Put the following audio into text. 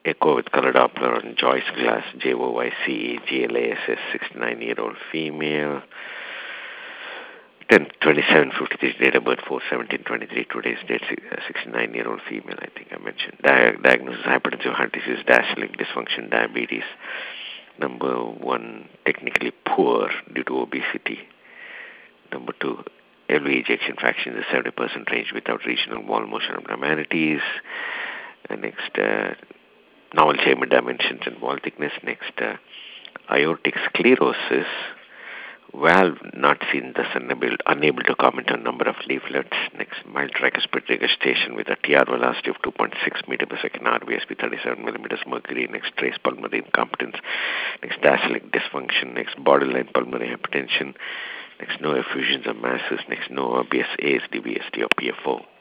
Echo with color Doppler on Joyce Glass, JOYCE, 69-year-old female. 10/27/53 date of birth, 4/17/23. Today's date, 69-year-old female. I think I mentioned. Diagnosis: hypertensive, heart disease, diastolic dysfunction, diabetes. Number one, technically poor due to obesity. Number two, LV ejection fraction in the 70% range without regional wall motion abnormalities. Next, normal chamber dimensions and wall thickness. Next, aortic sclerosis. Valve not seen, thus unable to comment on number of leaflets. Next, mild tricuspid regurgitation with a TR velocity of 2.6 meter per second, RVSP 37 millimeters mercury. Next, trace pulmonary incompetence. Next, diastolic dysfunction. Next, borderline pulmonary hypertension. Next, no effusions or masses. Next, no obvious ASD, VSD, or PFO.